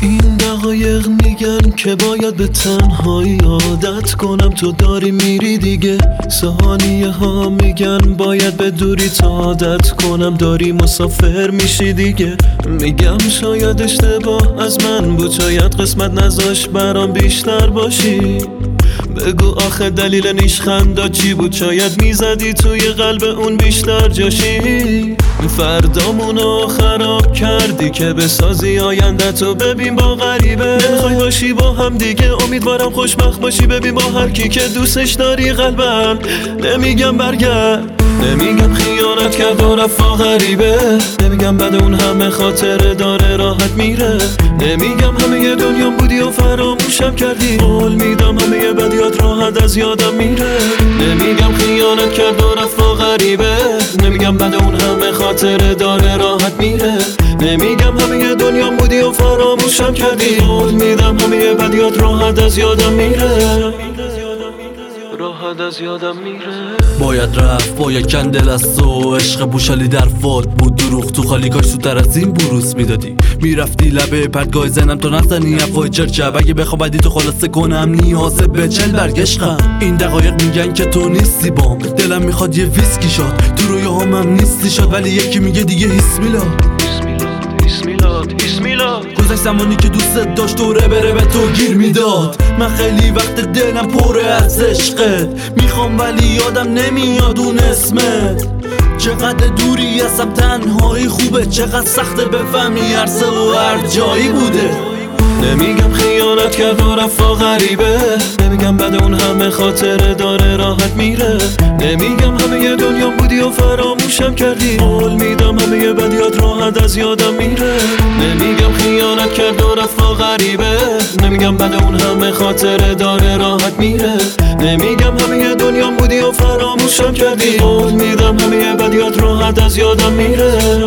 این دقایق میگن که باید به تنهایی عادت کنم، تو داری میری دیگه. ثانیه ها میگن باید به دوری تا عادت کنم، داری مسافر میشی دیگه. میگم شاید اشتباه از من بود، شاید قسمت نذاش برام بیشتر باشی. بگو آخه دلیل نیشخندا چی بود؟ شاید میزدی توی قلب اون بیشتر جاشی. فردامونو خراب کردی که بسازی آینده تو، ببین با غریبه نمیخوای باشی با هم دیگه. امیدوارم خوشبخت باشی، ببین با هر کی که دوستش داری قلبم. نمیگم برگرد، نمیگم خیانت کرد و رفت غریبه، نمیگم بعد اون همه خاطره داره راحت میره. نمیگم همه دنیام بودی و فراموشم کردی، قول میدم همه بدیات راحت از یادم میره. نمیگم خیانت کرد و رفت غریبه، نمیگم بعد اون همه خاطره داره راحت میره. نمیگم همه دنیام بودی و فراموشم کردی، قول میدم همه بدیات راحت از یادم میره، راحت از یادم میره. باید رفت، باید کندل از تو، عشق بوشالی در فوت بود، دروغ تو خالی، کاش سودتر از این بروز میدادی. میرفتی لبه پرتگاه زنم تو نزنی افوای چرچب، اگه بخوام بعدی تو خلاصه کنم نیاز به چل برگشقم. این دقایق میگن که تو نیستی بام، دلم میخواد یه ویسکی شاد، تو رویاهام هم نیستی شاد، ولی یکی میگه دیگه هیس میلاد. گذشت زمانی که دوست داشت دوره بره به تو گیر میداد. من خیلی وقت دلم پره از عشقت میخوام، ولی یادم نمیاد اون اسمت. چقدر دوری هستم، تنهایی خوبه، چقدر سخته بفهمی عرصه و هر جایی بوده. نمیگم خیانت کرد و رفت غریبه، نمیگم بعد اون همه خاطره داره راحت میره. نمیگم همه دنیام بودی و فراموشم کردی، قول میدم همه بدیات راحت از یادم میره. نمیگم خیانت کرد و رفت غریبه، نمیگم بعد اون همه خاطره داره راحت میره. نمیگم همه دنیام بودی و فراموشم کردی، قول میدم همه بدیات راحت از یادم میره،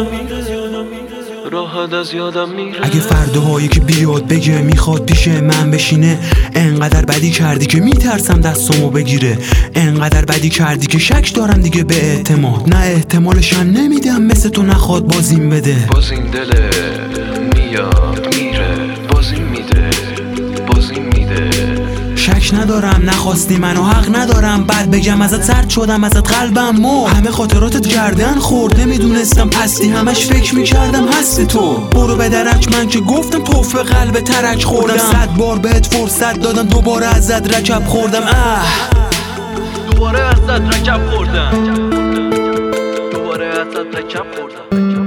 راحت از یادم میره. اگه فرداهایی که بیاد بگه میخواد پیش من بشینه، انقدر بدی کردی که میترسم دستمو بگیره، انقدر بدی کردی که شک دارم دیگه به اعتماد. نه احتمالشم نمیدم مثل تو نخواد بازیم بده. باز این دل میاد میره، بازیم میده، بازیم میده. شک ندارم نخواستی منو، حق ندارم بعد بگم ازت سرد شدم، ازت قلبم مرد. همه خاطراتت گردن خورد، نمیدونستم پستی، همش فکر میکردم هستی تو. برو به درک، من که گفتم توف قلب ترک خوردم. 100 بار بهت فرصت دادم، دوباره ازت رکب خوردم. دوباره ازت رکب خوردم.